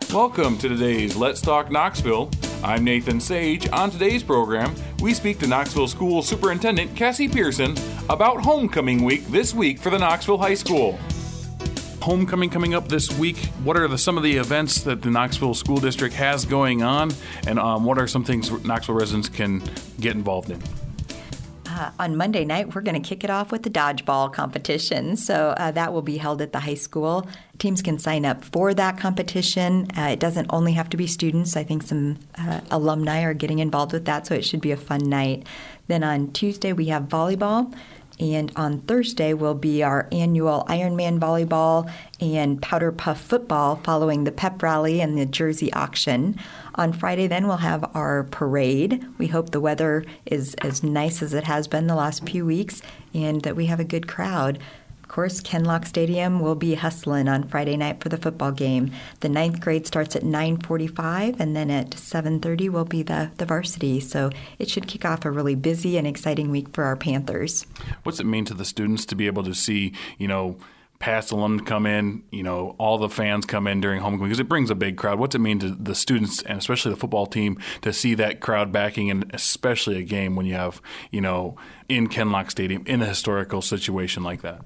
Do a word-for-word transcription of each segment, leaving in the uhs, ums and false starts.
Welcome to today's Let's Talk Knoxville. I'm Nathan Sage. On today's program, we speak to Knoxville School Superintendent Cassie Pearson about Homecoming Week this week for the Knoxville High School. Homecoming coming up this week. What are the, some of the events that the Knoxville School District has going on, and um, what are some things Knoxville residents can get involved in? Uh, on Monday night, we're going to kick it off with the dodgeball competition. So uh, that will be held at the high school. Teams can sign up for that competition. Uh, it doesn't only have to be students. I think some uh, alumni are getting involved with that, so it should be a fun night. Then on Tuesday, we have volleyball. And on Thursday will be our annual Ironman volleyball and powder puff football following the pep rally and the jersey auction. On Friday, then, we'll have our parade. We hope the weather is as nice as it has been the last few weeks and that we have a good crowd. Of course, Ken Lock Stadium will be hustling on Friday night for the football game. The ninth grade starts at nine forty-five, and then at seven thirty will be the, the varsity. So it should kick off a really busy and exciting week for our Panthers. What's it mean to the students to be able to see, you know, past alum come in, you know, all the fans come in during homecoming, because it brings a big crowd. What's it mean to the students and especially the football team to see that crowd backing, and especially a game when you have, you know, in Ken Lock Stadium in a historical situation like that?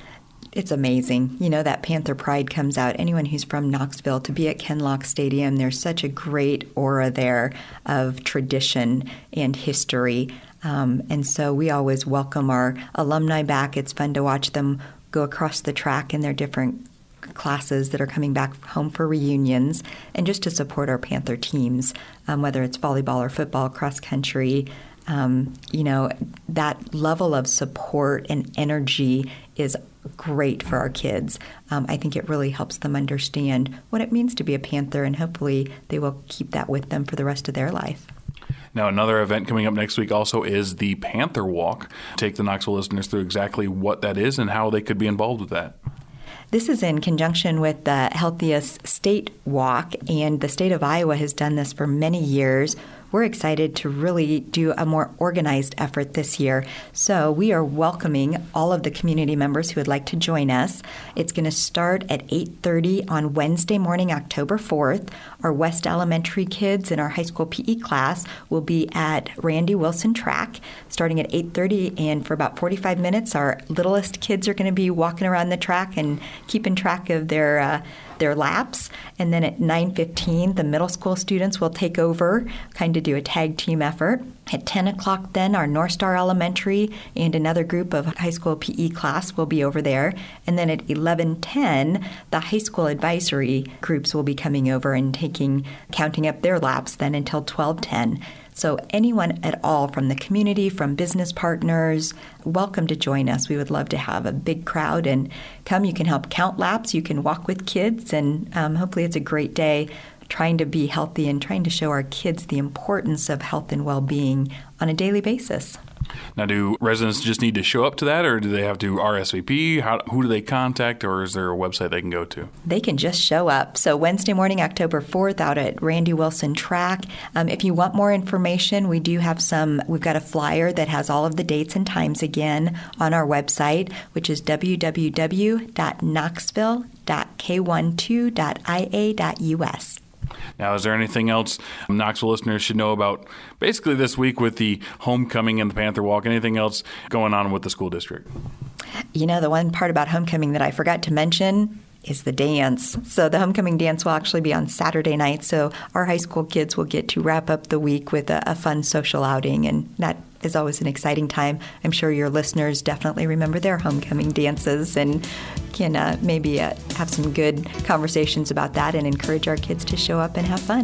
It's amazing. You know, that Panther pride comes out. Anyone who's from Knoxville, to be at Ken Lock Stadium, there's such a great aura there of tradition and history. Um, and so we always welcome our alumni back. It's fun to watch them go across the track in their different classes that are coming back home for reunions, and just to support our Panther teams, um, whether it's volleyball or football, cross country. Um, you know, that level of support and energy is great for our kids. Um, I think it really helps them understand what it means to be a Panther, and hopefully they will keep that with them for the rest of their life. Now, another event coming up next week also is the Panther Walk. Take the Knoxville listeners through exactly what that is and how they could be involved with that. This is in conjunction with the Healthiest State Walk, and the state of Iowa has done this for many years. We're excited to really do a more organized effort this year. So we are welcoming all of the community members who would like to join us. It's going to start at eight thirty on Wednesday morning, October fourth. Our West Elementary kids in our high school P E class will be at Randy Wilson Track starting at eight thirty, and for about forty-five minutes, our littlest kids are going to be walking around the track and keeping track of their uh, their laps. And then at nine fifteen, the middle school students will take over, kind of do a tag team effort. At ten o'clock then, our North Star Elementary and another group of high school P E class will be over there. And then at eleven ten, the high school advisory groups will be coming over and taking, counting up their laps then until twelve ten. So anyone at all from the community, from business partners, welcome to join us. We would love to have a big crowd and come. You can help count laps. You can walk with kids, and um, hopefully it's a great day trying to be healthy and trying to show our kids the importance of health and well-being on a daily basis. Now, do residents just need to show up to that, or do they have to R S V P? How, who do they contact, or is there a website they can go to? They can just show up. So Wednesday morning, October fourth, out at Randy Wilson Track. Um, if you want more information, we do have some, we've got a flyer that has all of the dates and times again on our website, which is w w w dot knoxville dot k twelve dot i a dot u s. Now, is there anything else Knoxville listeners should know about basically this week with the homecoming and the Panther Walk? Anything else going on with the school district? You know, the one part about homecoming that I forgot to mention is the dance. So the homecoming dance will actually be on Saturday night. So our high school kids will get to wrap up the week with a, a fun social outing, and that is always an exciting time. I'm sure your listeners definitely remember their homecoming dances and can uh, maybe uh, have some good conversations about that and encourage our kids to show up and have fun.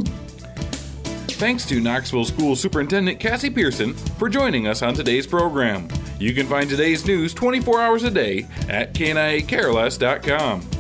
Thanks to Knoxville School Superintendent Cassie Pearson for joining us on today's program. You can find today's news twenty-four hours a day at K N I A care less dot com.